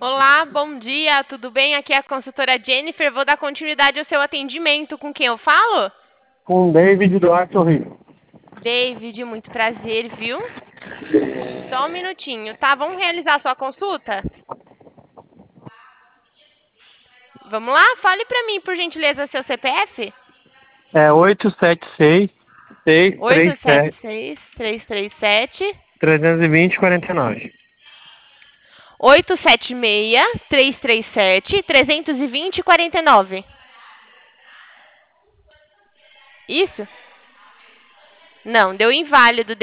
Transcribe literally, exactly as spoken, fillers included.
Olá, bom dia, tudo bem? Aqui é a consultora Jennifer. Vou dar continuidade ao seu atendimento. Com quem eu falo? Com David Duarte Rio. David, muito prazer, viu? Só um minutinho, tá? Vamos realizar a sua consulta? Vamos lá? Fale para mim, por gentileza, seu C P F. É oito sete seis, seis três sete, oito sete seis, três três sete, três dois zero, quatro nove. oito sete seis, três três sete, três dois zero, quatro nove. Isso? Não, deu inválido.